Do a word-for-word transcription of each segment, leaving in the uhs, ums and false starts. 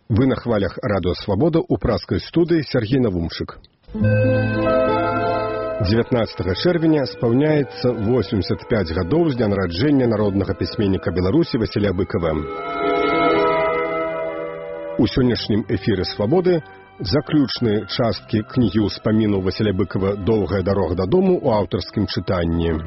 Вы на хвалях Радио Свобода у праскай студыі Сергей Навумчык. дзевятнаццатага чэрвеня спаўняецца восемьдесят пять гадоў з дня нараджэння народнага пісьменніка Беларусі Васіля Быкава. У сённяшнім эфіры Свабоды заключныя часткі кнігі ўспаміну Васіля Быкава «Доўгая дарога дадому» у аўтарскім чытанні.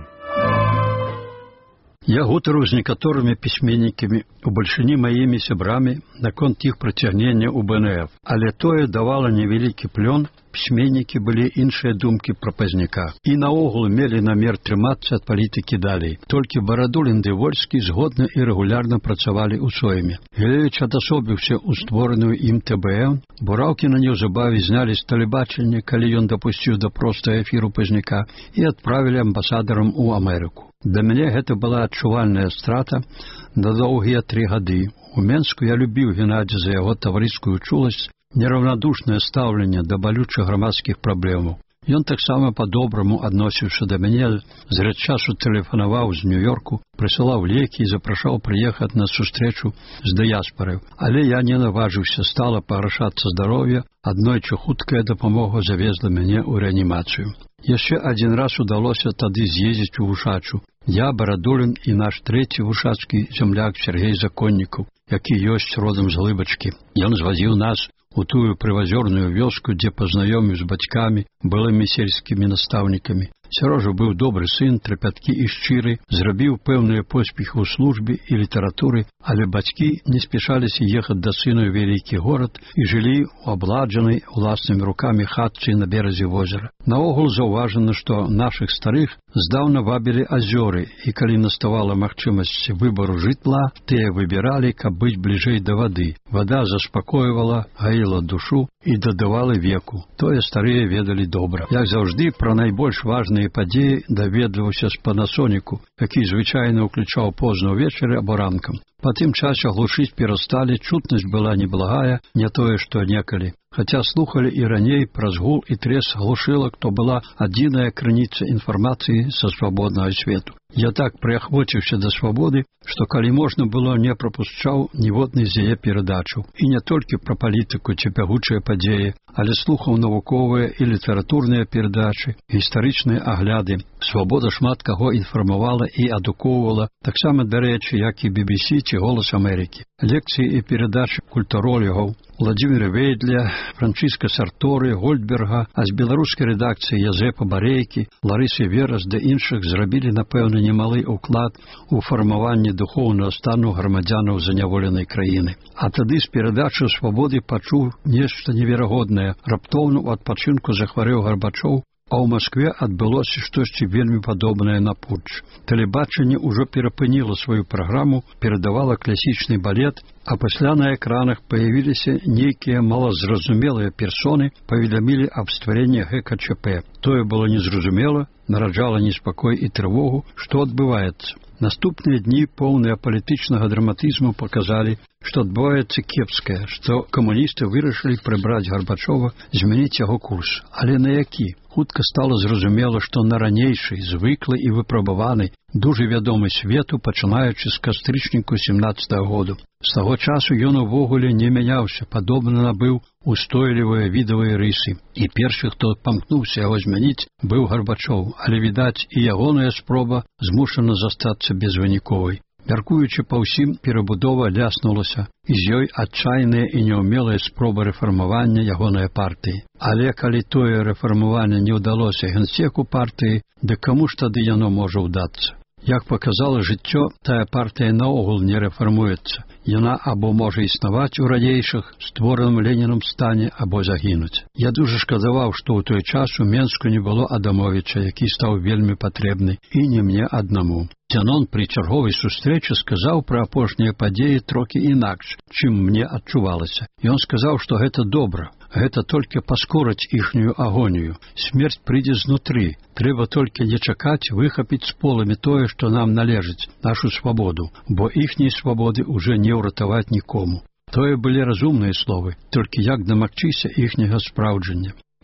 Я гутарыў з некаторымі пісьменнікамі, у бальшыні маімі сябрамі, наконт іх прыцягнення ў бэ эн эф, але тое давала невялікі плён, пісьменнікі былі іншыя думкі пра Пазняка. І наогул мелі намер трымацца ад палітыкі далей. Толькі Барадулін ды Вольскі згодна і рэгулярна працавалі ў сойме. Гілевіч адасобіўся ў створаную ім тэ бэ эм, Бураўкіна неўзабаве знялі з тэлебачання, калі ён дапусціў да простага эфіру Пазняка, і адправілі амбасадарам у Амерыку. Для мяне гэта была адчувальная страта на доўгія тры гады. У Менску я любіў Геннадзя за яго таварыскую чуласць, нераўнадушнае стаўленне да балючых грамадскіх праблемаў. Ён таксама па-добраму адносіўся да мяне, зрэд часу тэлефанаваў з Нью-Йорку, прысылаў лекі і запрашаў прыехаць на сустрэчу з дыяспарай. Але я не наважыўся стала паграшацца здароўя, аднойчы хуткая дапамога завезла мяне ў рэанімацыю. Яшчэ адзін раз удалося тады з'ездзіць у Вушачу. Я, Барадулін і наш трэці вушачкі зямляк Сергей Законнікаў, які ёсць родам з Глыбачкі. Ён звазіў нас у тую прывазёрную вёску, дзе пазнаёміў з бацькамі, былымі сельскімі настаўнікамі. Сярожа быў добры сын, трапяткі і шчыры, зрабіў пэўныя поспехі ў службе і літаратуры, але бацькі не спяшаліся ехаць да сына ў вялікі горад і жылі ў абладжанай уласнымі рукамі хатцы на беразе возера. Наогул заўважана, што нашых старых здаўна вабілі азёры, і калі наставала магчымасць выбару жытла, тыя выбіралі, каб быць бліжэй да вады. Вада заспакойвала, гаіла душу і дадавала веку. Тое старыя ведалі добра. Як заўжды, пра найбольш важныя падзеі даведваўся з Панасоніку, які звычайна ўключаў позна ўвечары або ранкам. Па тым часе глушыць перасталі, чутнасць была неблагая, не тое, што некалі. Хаця слухалі і раней праз гул і трес глушылак, то была адзіная крыніца інфармацыі са свабоднага свету. Я так прыахвоціўся да свабоды, што калі можна было, не прапушчаў ніводнай з яе перадачаў. І не толькі пра палітыку ці бягучыя падзеі, але слухаў навуковыя і літаратурныя перадачы, гістарычныя агляды. Свабода шмат каго інфармавала і адукоўвала, таксама, дарэчы, як і би би сі ці «Голас Амерыкі». Лекцыі і перадачы культуролігаў Владзіміра Вейдля, Франчыска Сарторы, Гольдберга, а з беларускай рэдакцыі Язэпа Барейкі, Ларысы Верас да іншых зрабілі, напэўна, немалы ўклад у фармаванне духоўнага стану грамадзянаў заняволенай краіны. А тады з перадачы «Свабоды» пачуў нешта неверагоднае. Раптоўна ў адпачынку захварэў Гарбачоў, а ў Маскве адбылося штосьці вельмі падобнае на путч. Тэлебачанне ўжо перапыніла сваю праграму, перадавала класічны балет, а пасля на экранах паявіліся нейкія малазразумелыя персоны, паведамілі аб стварэнні гэ ка чэ пэ. Тое было незразумела, нараджала неспакой і трывогу, што адбываецца. Наступныя дні, поўныя палітычнага драматызму, паказалі, што адбываецца кепскае, што камуністы вырашылі прыбраць Гарбачова, змяніць яго курс. Але на які? Хутка стала зразумела, што на ранейшай, звыклы і выпрабаваны, дужа вядомы свету, пачынаючы з кастрычніку сямнаццатага году. З таго часу ён увогуле не мяняўся, падобна набыў устойлівыя відавыя рысы. І першы, хто памкнуўся яго змяніць, быў Гарбачоў, але, відаць, і ягоная спроба змушана застацца безвыніковай. Мяркуючы па ўсім, перабудова ляснулася, і з ёй адчайная і няўмелая спроба рэфармавання ягонай партыі. Але калі тое рэфармаванне не ўдалося генсеку партыі, дык каму ж тады яно можа ўдацца? Як паказала жыццё, тая партыя наогул не рэфармуецца. Яна або можа існаваць у ранейшых, створаным Ленінам стане, або загінуць. Я дужа шкадаваў, што ў той час у Менску не было Адамовіча, які стаў вельмі патрэбны, і не мне аднаму. Дзянон пры чарговай сустрэчы сказаў пра апошнія падзеі трохі інакш, чым мне адчувалася. Ён сказаў, што гэта добра. Гэта толькі паскорыць іхнюю агонію. Смерць прыйдзе знутры. Трэба толькі не чакаць выхапіць з поламі тое, што нам належыць, нашу свабоду, бо іхняй свабоды ўжо не ўратаваць нікому. Тое былі разумныя словы, толькі як дамагчыся іхняга спраўджання.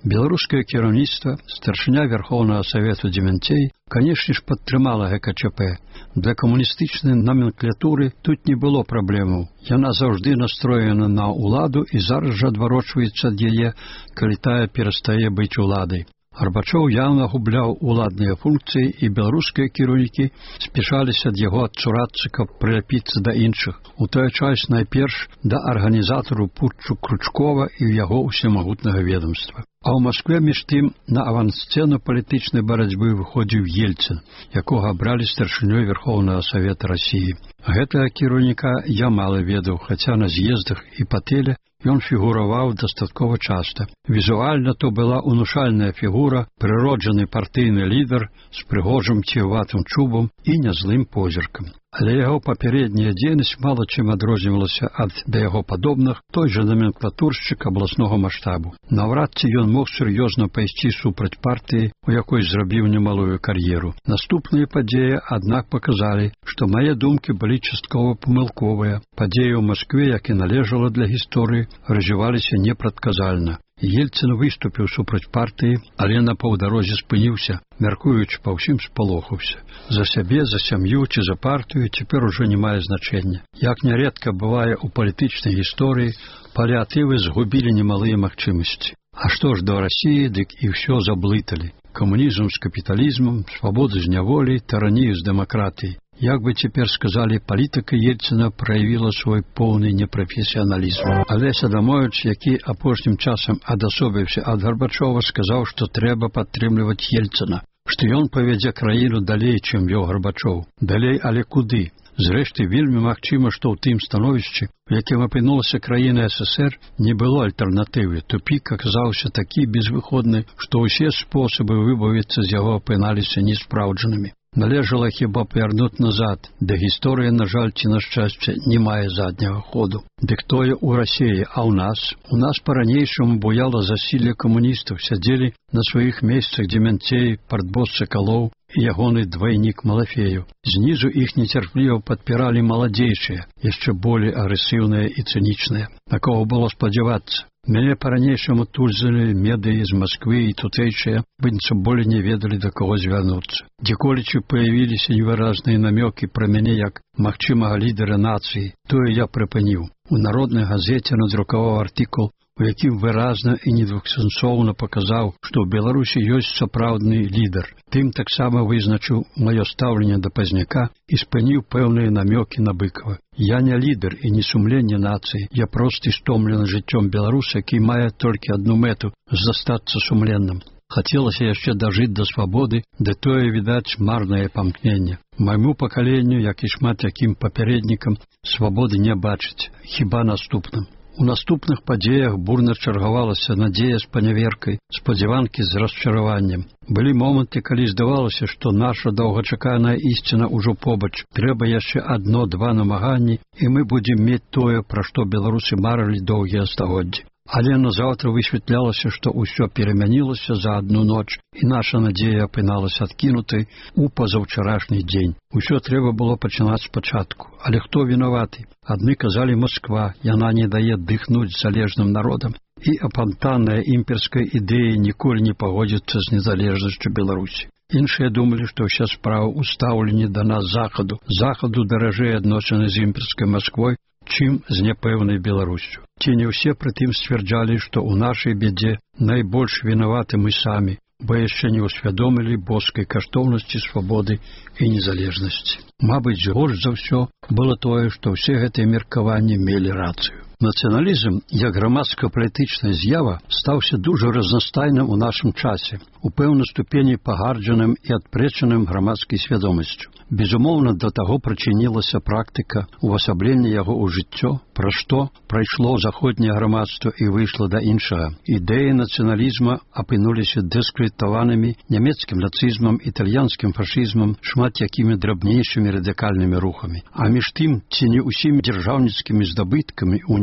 Беларускае кіраўніцтва, старшыня Верхоўнага Савету Демянцей, канешне ж, падтрымала гэ ка чэ пэ. Для камуністычнай номенклатуры тут не было праблемаў. Яна заўжды настроена на ўладу і зараз жа адварочваецца ад яе, калі тая перастае быць уладай. Гарбачоў яўна губляў уладныя функцыі, і беларускія кіраўнікі спяшаліся ад яго адцурацца, каб прыляпіцца да іншых. У той час найперш да арганізатару путчу Кручкова і яго ўсемагутнага ведомства. А ў Маскве між тым на авансцэну палітычнай барацьбы выходзіў Ельцын, якога абралі старшынёй Верхоўнага Савета Расіі. Гэтага кіраўніка я мала ведаў, хаця на з'ездах і па тэле ён фігураваў дастаткова часта. Візуальна то была унушальная фігура, прыроджаны партыйны лідар з прыгожым ціватым чубам і нязлым позіркам. Але яго папярэдняя дзейнасць мала чым адрознівалася ад да яго падобных той жа номенклатуршчык абласнога маштабу. Наўрад ці ён мог сур'ёзна пайсці супраць партыі, у якой зрабіў немалую кар'еру. Наступныя падзеі, аднак, паказалі, што мае думкі былі часткова памылковыя. Падзеі ў Маскве, як і належала для гісторыі, развіваліся непрадказальна. Ельцын выступіў супраць партыі, але на паўдарозе спыніўся, мяркуючы па ўсім спалохаўся. За сябе, за сям'ю ці за партыю цяпер ужо не мае значэння. Як нярэдка бывае ў палітычнай гісторыі, паліатывы згубілі немалыя магчымасці. А што ж да Расіі, дык і ўсё заблыталі. Камунізм з капіталізмам, свабода з няволі, таранію з дэмакратыяй. Як бы цяпер сказалі, палітыка Ельцына праявіла свой поўны непрафесіяналізм. Алесь Адамовіч, які апошнім часам адасобіўся ад Гарбачова, сказаў, што трэба падтрымліваць Ельцына, што ён павядзе краіну далей, чым вёў Гарбачоў. Далей, але куды? Зрэшты, вельмі магчыма, што ў тым становішчы, у якім апынулася краіна эс эс ер, не было альтэрнатывы. Тупік аказаўся такі безвыходны, што ўсе спосабы выбавіцца з яго апыналіся неспраўджанымі. Належала хіба павярнуць назад, да гісторыя, на жаль, ці на шчасце, не мае задняга ходу. Дык тое ў Расіі, а ў нас? У нас па-ранейшаму буяла засілле камуністаў, сядзелі на сваіх месцах Демянцей, партбос Сакалоў і ягоны двайнік Малафею. Знізу іх нецярпліва падпіралі маладзейшыя, яшчэ болей агрэсіўныя і цынічныя. На кого было спадзявацца? Мяне па-ранейшаму тульзалі медыі з Масквы і тутэйшыя, быццам болей не ведалі, да каго звярнуцца. Дзеколічы паявіліся невыразныя намёкі пра мяне як магчымага лідара нацыі, тое я прыпыніў. У народнай газеце надрукаваў артыкул, у якім выразна і недвухсэнсоўна паказаў, што ў Беларусі ёсць сапраўдны лідар. Тым таксама вызначыў маё стаўленне да Пазняка і спыніў пэўныя намёкі на Быкова. Я не лідар і не сумленне нацыі, я просты стомлены жыццём беларуса, які мае толькі адну мэту – застацца сумленным. Хацелася яшчэ дажыць да свабоды, ды тое, відаць, марнае памкненне. Майму пакаленню, як і шмат якім папярэднікам, свабоды не бачыць, хіба наступным. У наступных падзеях бурна чаргавалася надзея з паняверкай, спадзяванкі з расчараваннем. Былі моманты, калі здавалася, што наша доўгачаканая ісціна ўжо побач. Трэба яшчэ адно-два намаганні, і мы будзем мець тое, пра што беларусы марылі доўгія стагоддзі. Але назаўтра высвятлялася, што ўсё перамянілася за адну ноч, і наша надзея апыналася адкінутай у пазаўчарашні дзень. Усё трэба было пачынаць спачатку. Але хто вінаваты? Адны казалі Масква, яна не дае дыхнуць залежным народам. І апантанная імперская ідэя ніколі не пагодзіцца з незалежнасцю Беларусі. Іншыя думалі, што ўся справа ў стаўленні да нас захаду. Захаду даражэй адносіны з імперскай Масквой, чым з няпэўнай Беларусю. Ці не ўсе прытым сцвярджалі, што ў нашай бядзе найбольш вінаваты мы самі, бо яшчэ не ўсвядомілі боскай каштоўнасці свабоды і незалежнасці. Мабыць, горш за ўсё было тое, што ўсе гэтыя меркаванні мелі рацыю. Нацыяналізм, як грамадска-палітычная з'ява, стаўся дужа разнастайным у нашым часе, у пэўнай ступені пагарджаным і адпрэчаным грамадскай свядомасцю. Безумоўна, да таго прычынілася практыка увасаблення яго ў жыццё, пра што прайшло заходняе грамадства і выйшла да іншага. Ідэі нацыяналізма апынуліся дыскрэдытаванымі нямецкім нацызмам, італьянскім фашызмам, шмат якімі драбнейшымі радыкальнымі рухамі. А між тым, ці не ўсімі дзяржаўніцкімі здабыткамі ў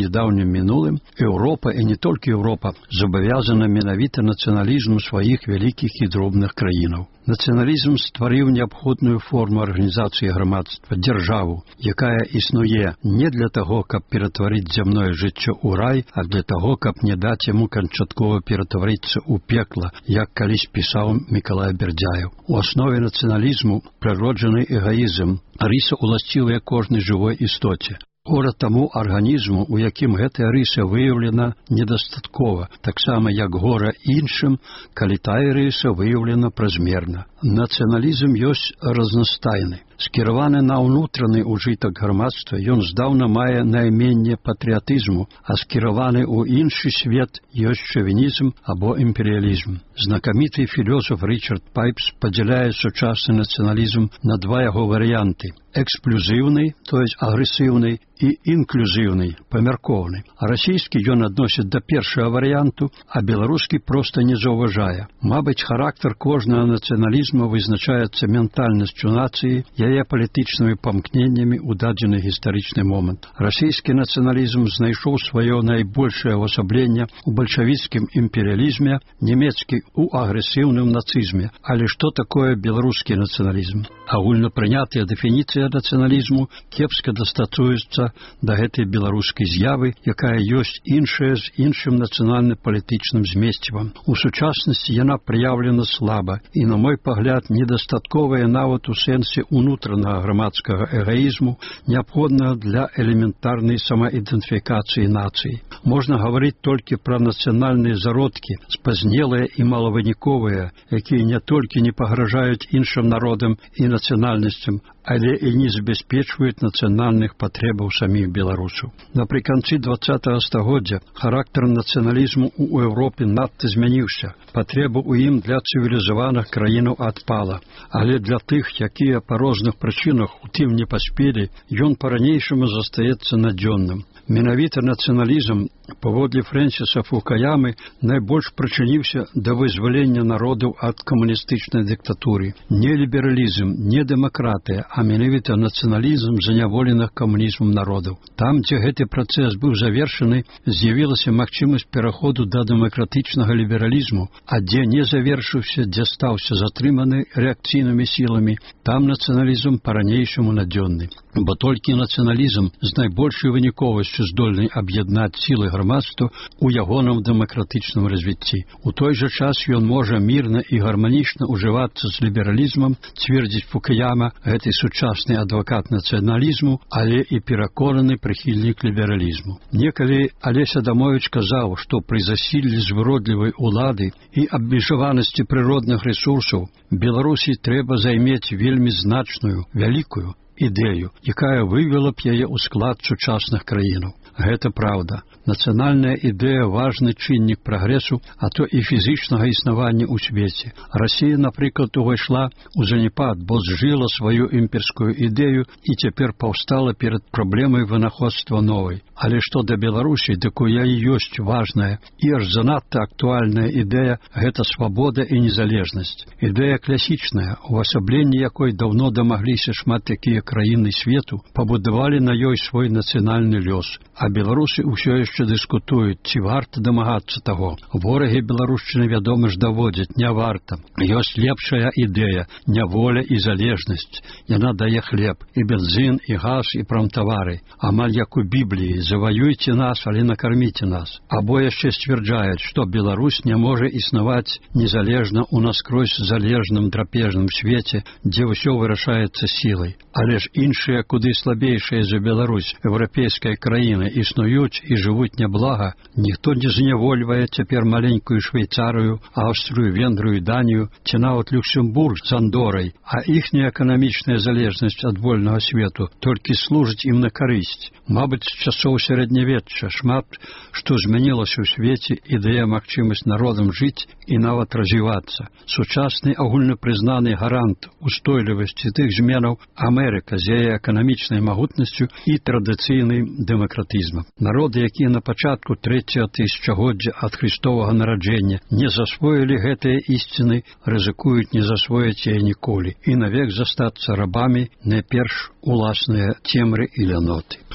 нядаўнім мінулым, Еўропа, і не толькі Еўропа, зобавязана менавіта нацыяналізму сваіх вялікіх і дробных краінаў. Нацыяналізм стварыў неабходную форму арганізацыі грамадства, дзяржаву, якая існуе не для таго, каб ператварыць зямное жыццё ў рай, а для таго, каб не даць яму канчаткова ператварыцца ў пекла, як калісь пісаў Мікалай Бердзяеў. У аснове нацыяналізму прыроджаны эгаізм, рыса уласцівая кожнай жывой істоце. Гора таму арганізму, у якім гэтая рыса выяўлена недастаткова, таксама як гора іншым, калі тая рыса выяўлена празмерна. Нацыяналізм ёсць разнастайны. Скіраваны на ўнутраны ўжытак грамадства, ён здаўна мае найменне патрыятызму, а скіраваны ў іншы свет ёсць шавінізм або імперыялізм. Знакаміты філёзаф Рычард Пайпс падзяляе сучасны нацыяналізм на два яго варыянты: эксклюзіўны, то есть агрэсіўны, і інклюзіўны, памяркоўны. А расійскі ён адносіць да першага варыянту, а беларускі проста не заўважае. Мабыць, характар кожнага нацыяналізму вызначаецца ментальнасцю нацыі, яе палітычнымі памкненнямі ў дадзены гістарычны момант. Расійскі нацыяналізм знайшоў сваё найбольшае ўвасабленне ў бальшавіцкім імперыялізме, нямецкі ў агрэсіўным нацызме. Але што такое беларускі нацыяналізм? Агульнапрынятая дэфініцыя нацыяналізму кепска дастатуецца да гэтай беларускай з'явы, якая ёсць іншая з іншым нацыянальна-палітычным змесцівам. У сучаснасці яна праяўлена слаба і, на мой пагляд, недастатковая нават у сэнсе унутранага грамадскага эгаізму, неабходнага для элементарнай самаідэнтыфікацыі нацыі. Можна гаварыць толькі пра нацыянальныя зародкі, спазнелыя і малавыніковыя, якія не толькі не пагражаюць іншым народам і нацыянальнасцям, але і не забяспечваюць нацыянальных патрэбаў саміх беларусаў. Напрыканцы дваццатага стагоддзя характар нацыяналізму ў Еўропе надта змяніўся. Патрэба ў ім для цывілізаваных краінаў адпала. Але для тых, якія па розных прычынах у тым не паспелі, ён па-ранейшаму застаецца надзённым. Менавіта нацыяналізм, паводле Фрэнсіса Фукуямы, найбольш прычыніўся да вызвалення народаў ад камуністычнай дыктатуры. Не лібералізм, не дэмакратыя, а менавіта нацыяналізм заняволеных камунізмам народаў. Там, дзе гэты працэс быў завершаны, з'явілася магчымасць пераходу да дэмакратычнага лібералізму, а дзе не завершыўся, дзе стаўся затрыманы рэакцыйнымі сіламі, там нацыяналізм па-ранейшаму надзённы. Бо толькі нацыяналізм з найбольшай выніковасцю здольны аб'яднаць сілы грамадства ў ягоным дэмакратычным развіцці. У той жа час ён можа мірна і гарманічна ўжывацца з лібералізмам, цвердзіць Фукуяма, гэты сучасны адвакат нацыяналізму, але і пераконаны прыхільнік лібералізму. Некалі Алесь Адамовіч казаў, што пры засіллі звыродлівай улады і абмежаванасці прыродных рэсурсаў Беларусі трэба займець вельмі значную, вялікую ідэю, якая вывела б яе ў склад сучасных краінаў. Гэта праўда. Нацыянальная ідэя – важны чыннік прагрэсу, а то і фізічнага існавання ў свеце. Расія, напрыклад, увайшла ў заняпад, бо зжыла сваю імперскую ідэю і цяпер паўстала перад праблемай вынаходства новай. Але што да Беларусі, дык у яе ёсць важная і аж занадта актуальная ідэя – гэта свабода і незалежнасць. Ідэя класічная, увасабленне якой даўно дамагліся шмат якія краіны свету, пабудавалі на ёй свой нацыянальны лёс. А беларусы ўсё яшчэ дыскутуюць, ці варта дамагацца таго. Ворагі беларушчыны, вядома ж, даводзяць, не варта. Ёсць лепшая ідэя – няволя і залежнасць. Яна дае хлеб, і бензін, і газ, і прамтавары. Амаль як у Бібліі – заваюйце нас, але накарміце нас. Або яшчэ сцвярджаюць, што Беларусь не можа існаваць незалежна ў наскрозь залежным драпежным свеце, дзе ўсё вырашаецца сілай. Але ж іншыя, куды слабейшыя за Беларусь, еўрапейская краіна, існуюць і жывуць няблага, ніхто не знявольвае цяпер маленькую Швейцарыю, Аўстрыю, Венгрыю, Данію, ці нават Люксембург з Андорай, а іхняя эканамічная залежнасць ад вольнага свету толькі служыць ім на карысць. Мабыць, з часоў сярэднявечча шмат што змянілася ў свеце і дае магчымасць народам жыць і нават развівацца. Сучасны агульнапрызнаны гарант устойлівасці тых зменаў Амерыка з яе эканамічнай магутнасцю і традыцыйным дэмакратызмам. Народы, якія на пачатку трэцяга тысячагоддзя ад Христовага нараджэння не засвоілі гэтыя ісціны, рызыкуюць не засвоіць яе ніколі і навек застацца рабамі найперш уласныя цемры і ляноты.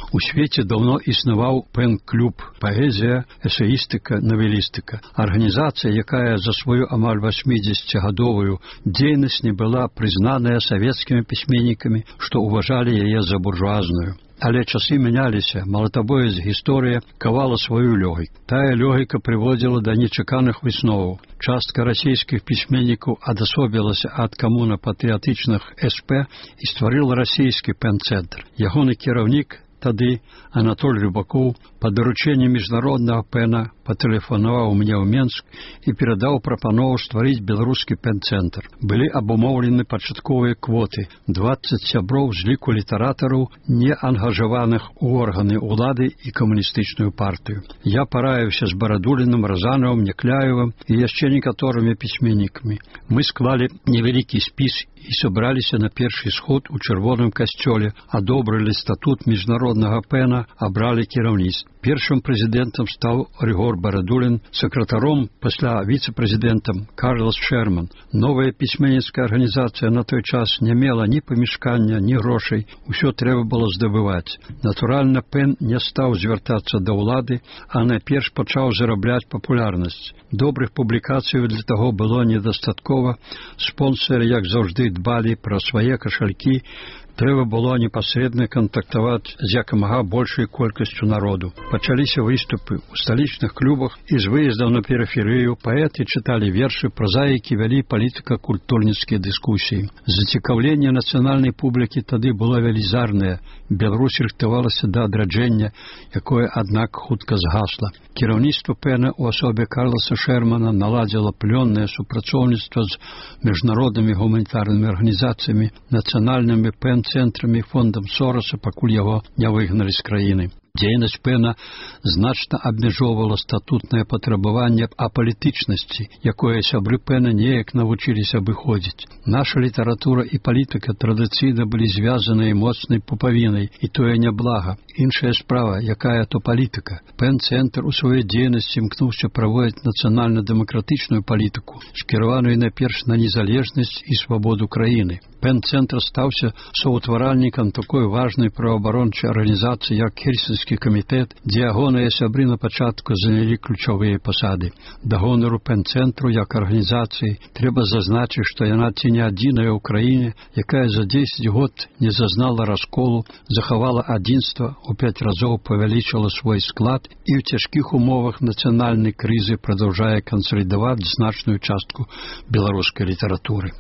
У свеце даўно існаваў пэн-клуб «Паэзія, эсеістыка, навелістыка». Арганізацыя, якая за сваю амаль васьмідзесяцігадовую дзейнасць не была прызнаная савецкімі пісьменнікамі, што ўважалі яе за буржуазную. Але часы мяняліся, малатабоязь гісторыя кавала сваю лёгіку. Тая лёгіка прыводзіла да нечаканых высноваў. Частка расійскіх пісьменнікаў адасобілася ад камуна-патрыятычных эс пэ і стварыла расійскі пэн-цэнтр. Ягоны кіраўнік тады Анатоль Рыбакоў па даручэнні міжнароднага пэна патэлефанаваў мне ў Менск і перадаў прапанову стварыць беларускі пэн-цэнтр. Былі абумоўлены пачатковыя квоты, дваццаць сяброў з ліку літаратараў, не ангажаваных у органы ўлады і камуністычную партыю. Я параіўся з Барадуліным, Разанавым, Някляевым і яшчэ некаторымі пісьменнікамі. Мы склалі невялікі спіс і сабраліся на першы сход у чырвоным касцёле, адобрылі статут міжнароднага пэна, абралі кіраўніцтва. Першым прэзідэнтам стаў Рыгор Барадулін, сакратаром, пасля віцэ-прэзідэнтам Карлас Шерман. Новая пісьменніцкая арганізацыя на той час не мела ні памяшкання, ні грошай, усё трэба было здабываць. Натуральна, пэн не стаў звяртацца да ўлады, а найперш пачаў зарабляць папулярнасць. Добрых публікацый для таго было недастаткова, спонсары, як заўжды, дбалі пра свае кашалькі, трэба было непасрэдна кантактаваць з якамага большай колькасцю народу. Пачаліся выступы ў сталічных клубах і з выездаў на перыферыю паэты чыталі вершы, празаікі вялі палітыка-культурніцкія дыскусіі. Зацікаўленне нацыянальнай публікі тады было велізарнае. Беларусь рыхтавалася да адраджэння, якое, аднак, хутка згасла. Кіраўніцтва пэна ў асобе Карласа Шермана наладзіла плённае супрацоўніцтва з міжнароднымі гуманітарнымі арганізацыямі, нацыянальнымі пэн цэнтрамі, фондам Сороса, пакуль яго не выгналі з краіны. Дзейнасць пэна значна абмяжоўвала статутнае патрабаванне апалітычнасці, якое сябры пэна неяк навучыліся абыходзіць. Наша літаратура і палітыка традыцыйна былі звязаныя моцнай пупавінай, і тое няблага. Іншая справа, якая то палітыка. Пэн-цэнтр у сваёй дзейнасці імкнуўся праводзіць нацыянальна-дэмакратычную палітыку, скіраваную найперш на незалежнасць і свабоду краіны. Пэн-цэнтр стаўся саўтваральнікам такой важнай праваабарончай арганізацыі, як Хельсінскі камітэт, дзе ягоныя сябры на пачатку занялі ключавыя пасады. Да гонару пэн-цэнтру як арганізацыі трэба зазначыць, што яна ці не адзіная ў краіне, якая за дзесяць год не зазнала расколу, захавала адзінства, у пяць разоў павялічыла свой склад і ў цяжкіх умовах нацыянальнай крызы прадаўжае кансалідаваць значную частку беларускай літаратуры.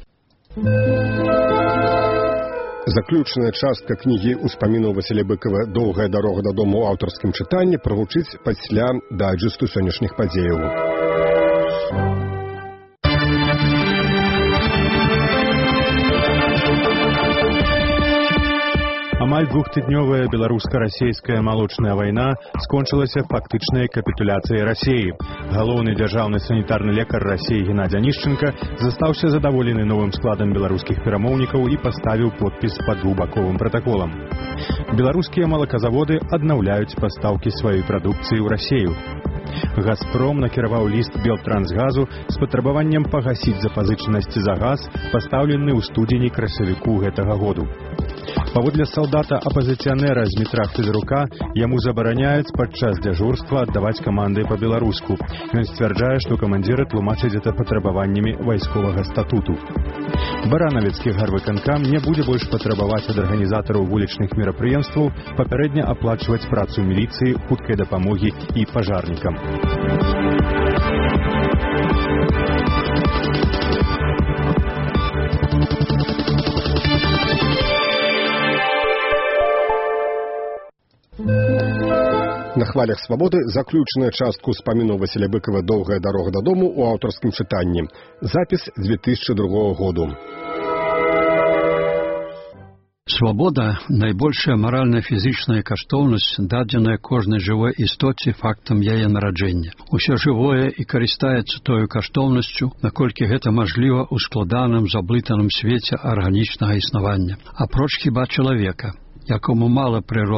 Заключная частка кнігі ўспамінаў Васіля Быкава «Доўгая дарога дадому» ў аўтарскім чытанні прагучыць пасля дайджэсту сённяшніх падзеяў. Амаль двухтыднёвая беларуска-расейская малочная вайна скончылася фактычнай капітуляцыяй Расіі. Галоўны дзяржаўны санітарны лекар Расіі Геннадзь Анішченка застаўся задаволены новым складам беларускіх перамоўнікаў і паставіў подпіс пад двухбаковым пратаколам. Беларускія малаказаводы аднаўляюць пастаўкі сваёй прадукцыі ў Расію. «Газпром» накіраваў ліст «Белтрансгазу» з патрабаваннем пагасіць запазычанасці за газ, пастаўлены ў студзені-красавіку гэтага году. Паводле салдата-апазіцыянера Змітра Федарука, яму забараняюць падчас дзяжурства аддаваць каманды па-беларуску. Ён сцвярджае, што камандзіры тлумачаць гэта патрабаваннямі вайсковага статуту. Баранавіцкі гарвыканкам не будзе больш патрабаваць ад арганізатараў вулічных мерапрыемстваў папярэдня аплачваць працу міліцыі, хуткай дапамогі і пажарнікам. На хвалях свабоды заключная частка ўспамінаў Васіля Быкава «Доўгая дарога дадому» ў аўтарскім чытанні. Запіс две тысячи другого году. Свабода – найбольшая маральна-фізічная каштоўнасць, дадзеная кожнай жывой істоце фактам яе нараджэння. Усё жывое і карыстаецца тою каштоўнасцю, наколькі гэта мажліва ў складаным, заблытаным свеце арганічнага існавання. Апроч хіба чалавека, якому мала прыроднай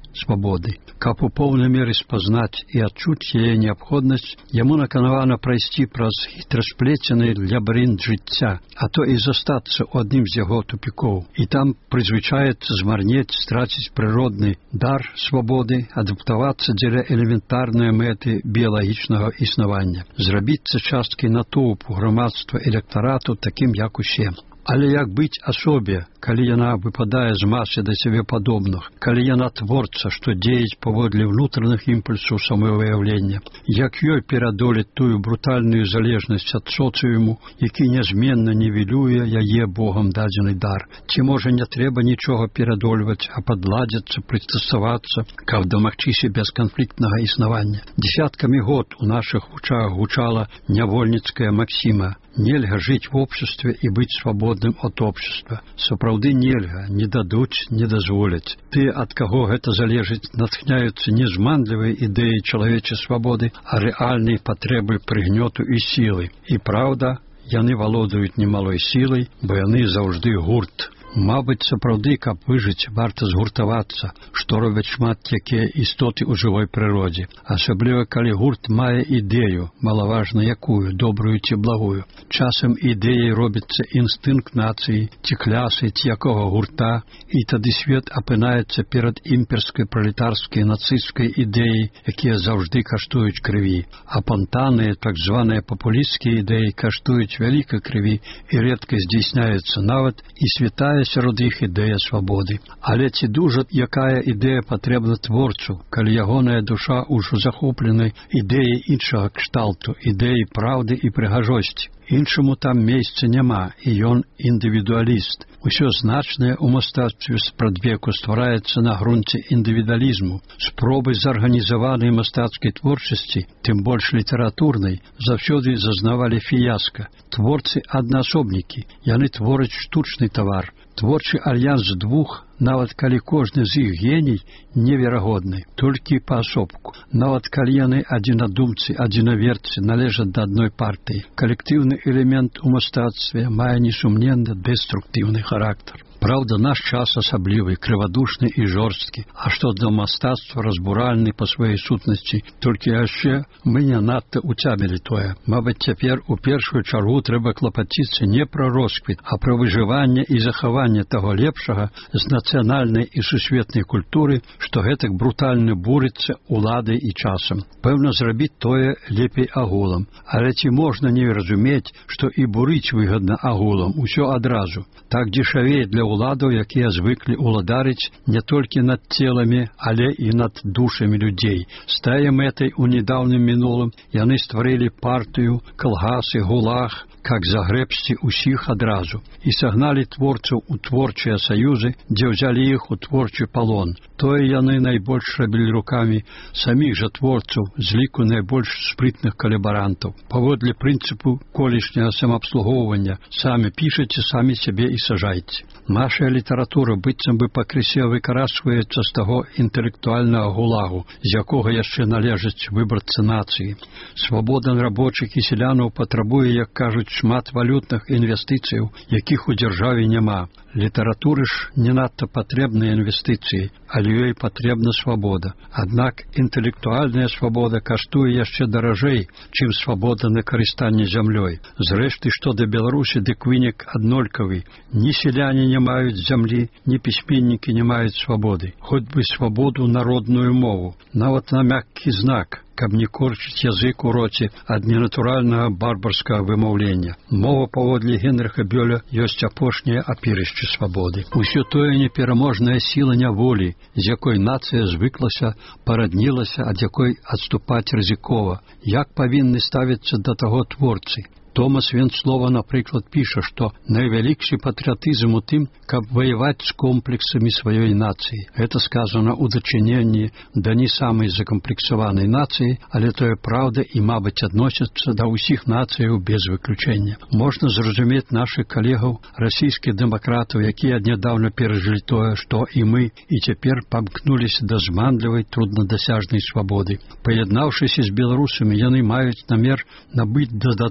свабоды. Каб у поўнай меры спазнаць і адчуць яе неабходнасць, яму наканавана прайсці праз хітрасплецены лабірынт жыцця, а то і застацца ў адным з яго тупікоў. І там прызвычаецца змарнець, страціць прыродны дар свабоды, адаптавацца дзеля элементарнай мэты біялагічнага існавання, зрабіцца часткай натоўпу грамадства электарату такім, як усе. Але як быць асобе, калі яна выпадае з масы да сябе падобных, калі яна творца, што дзеяць паводле ўнутраных імпульсаў самавыяўлення, як ёй перадолець тую брутальную залежнасць ад соцыуму, які нязменна нівелюе яе Богам дадзены дар? Ці, можа, не трэба нічога перадольваць, а падладзяцца, прыстасавацца, каб дамагчыся бесканфліктнага існавання? Десяткамі год у нашых вучах гучала нявольніцкая максіма: нельга жыць в обществе і быць свабодным ад общества. Сапраўды нельга, не дадуць, не дазволяць. Ты, ад каго гэта залежыць, натхняюцца не зманлівай ідэі чалавечай свабоды, а рэальнай патрэбы прыгнёту і сілы. І праўда, яны валодаюць немалой сілай, бо яны заўжды гурт. Мабыць, сапраўды, каб выжыць, варта згуртавацца, што робяць шмат якія істоты ў жывой прыродзе. Асабліва, калі гурт мае ідэю, малаважна якую, добрую ці благую. Часам ідэяй робіцца інстынкт нацыі, ці клясы, ці якога гурта, і тады свет апынаецца перад імперскай, пралетарскай, нацысцкай ідэяй, якія заўжды каштуюць крыві. А пантаныя, так званыя папулісцкія ідэі каштуюць вялікай крыві і рэдка здзейсняюцца нават і святая сярод іх ідэя свабоды. Але ці дужа якая ідэя патрэбна творцу, калі ягоная душа ўжо захопленай ідэяй іншага кшталту, ідэяй праўды і прыгажосці? Іншаму там месца няма, і ён індывідуаліст. Усё значнае ў мастацтве спрадвеку ствараецца на грунце індывідуалізму. Спробы зарганізаванай мастацкай творчасці, тым больш літаратурнай, заўсёды зазнавалі фіяска. Творцы аднаасобнікі, яны твораць штучны тавар. Творчы альянс двух, нават калі кожны з іх геній, неверагодны, толькі паасобку. Нават калі яны адзінадумцы, адзінаверцы, належаць да адной партыі. Калектыўны элемент у мастацтве мае несумненна дэструктыўны характар. Праўда, наш час асаблівы, крывадушны і жорсткі, а што да мастацтва разбуральны па сваёй сутнасці, толькі яшчэ мы не надта уцямілі тое. Мабыць, цяпер у першую чаргу трэба клапаціцца не пра росквіт, а пра выжыванне і захаванне таго лепшага з нацыянальнай і сусветнай культуры, што гэтак брутальна бурыцца уладай і часам. Пэўна, зрабіць тое лепей агулам, але ці можна не разумець, што і бурыць выгадна агулам, усё адразу. Так дзешавее для уладаў, якія звыклі уладарыць не толькі над целамі, але і над душамі людзей. З тае мэтай у нядаўнім мінулым яны стварылі партыю, калгасы, гулаг, как загрэбсці ўсіх адразу, і сагналі творцаў у творчыя саюзы, дзе ўзялі іх у творчы палон. Тое яны найбольш рабілі рукамі саміх жа творцаў з ліку найбольш спрытных калабарантаў. Паводле прынцыпу колішняга самаабслугоўвання: самі пішаце, самі сябе і сажайце. Наша літаратура быццам бы пакрысе выкарачваецца з таго інтэлектуальнага гулагу, з якога яшчэ належаць выбарцы нацыі. Свабода рабочых і сялянаў патрабуе, як кажуць, шмат валютных інвестыцыяў, якіх у дзяржаве няма. Літаратуры ж не надта патрэбныя інвестыцыі, але ёй патрэбна свабода. Аднак інтэлектуальная свабода каштуе яшчэ даражэй, чым свабода на карыстанне зямлёй. Зрэшты, што да Беларусі, дык вынік аднолькавы. Ні сяляне не маюць зямлі, ні пісьменнікі не маюць свабоды. Хоць бы свабоду народную мову, нават на мяккі знак, каб не корчыць язык у роце ад ненатуральнага барбарскага вымаўлення. Мова, паводле Генрыха Бёля, ёсць апошняе апірышча свабоды. Усё тое непераможная сіла няволі, з якой нацыя звыклася, параднілася, ад якой адступаць рызыкова. Як павінны ставіцца да таго творцы? Томас Венцлова, напрыклад, піша, што найвялікшы патрыятызм у тым, каб ваяваць з комплексамі сваёй нацыі. Гэта сказана ў дачыненні да не самай закамплексаванай нацыі, але тое праўда і, мабыць, адносіцца да ўсіх нацыяў без выключэння. Можна зразумець нашых калегаў, расійскіх дэмакратаў, якія нядаўна перажылі тое, што і мы, і цяпер памкнуліся да зманлівай, труднадасяжнай свабоды. Паяднаўшыся з беларусамі, яны маюць намер набыць дадатковы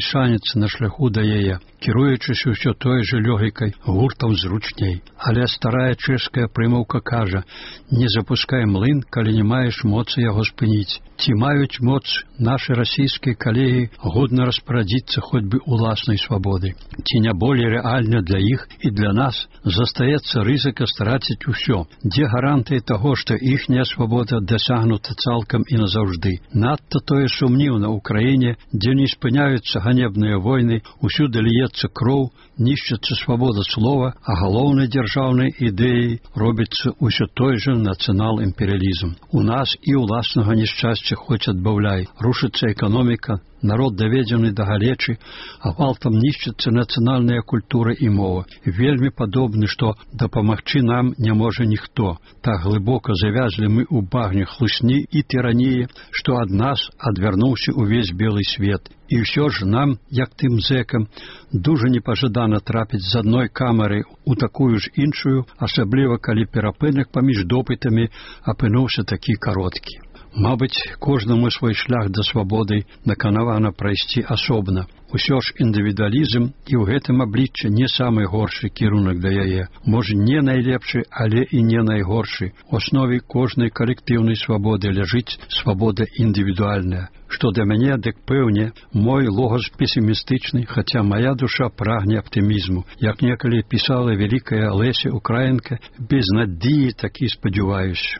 шанец на шляху да яе, кіруючыся ўсё той жа логікай гуртаў зручней. Але старая чэшская прымаўка кажа: не запускай млын, калі не маеш моцы яго спыніць. Ці маюць моц нашы расійскія калегі годна распарадзіцца хоць бы уласнай свабодай? Ці не болей рэальна для іх і для нас застаецца рызыка страціць усё? Дзе гарантыі таго, што іхняя свабода дасягнута цалкам і назаўжды? Надта тое сумніўна ў краіне, дзе не спыняюцца ганебныя войны, усюды льецца кроў, нішчыцца свабода слова, а галоўнай дзяржаўнай ідэяй робіцца ўсё той жа нацыянал-імперыялізм. У нас і ўласнага нешчасця хоць адбаўляй. Рушыцца эканоміка, народ даведзены да галечы, а гвалтам нішчыцца нацыянальная культура і мова. Вельмі падобны, што дапамагчы нам не можа ніхто. Так глыбока завязлі мы ў багне хлусні і тыраніі, што ад нас адвярнуўся ўвесь белы свет. І ўсё ж нам, як тым зэкам, дужа непажадана трапіць з адной камеры ў такую ж іншую, асабліва калі перапынак паміж допытамі апынуўся такі кароткі. Мабыць, кожнаму свой шлях да свабоды наканавана прайсці асобна. Усё ж індывідуалізм і ў гэтым абліччы не самы горшы кірунак да яе. Можа, не найлепшы, але і не найгоршы. У аснове кожнай калектыўнай свабоды ляжыць свабода індывідуальная. Што да мяне, дык пэўне, мой логас песімістычны, хаця мая душа прагне аптымізму. Як некалі пісала вялікая Леся Украінка, без надзеі такі спадзяваюся.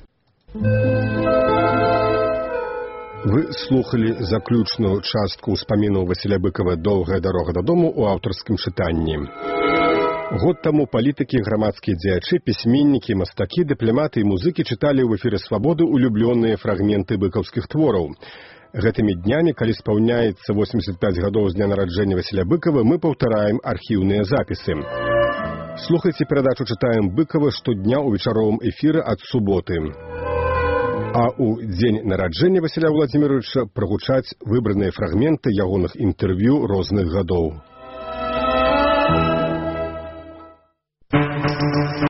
Вы слухали заключную частку ўспамінаў Васіля Быкава «Доўгая дарога дадому» ў аўтарскім чытанні. Год таму палітыкі, грамадскія дзеячы, пісьменнікі, мастакі, дыпламаты і музыкі чыталі ў эфіры «Свабоды» улюблёныя фрагменты быкаўскіх твораў. Гэтымі днямі, калі спаўняецца восемьдесят пять гадоў з дня нараджэння Васіля Быкава, мы паўтараем архіўныя запісы. Слухайце перадачу «Чытаем Быкава» штодня ў вечаровым эфіры ад суботы. А ў дзень нараджэння Васіля Владзіміровича прагучаць выбраныя фрагменты ягоных інтэрв'ю розных гадоў.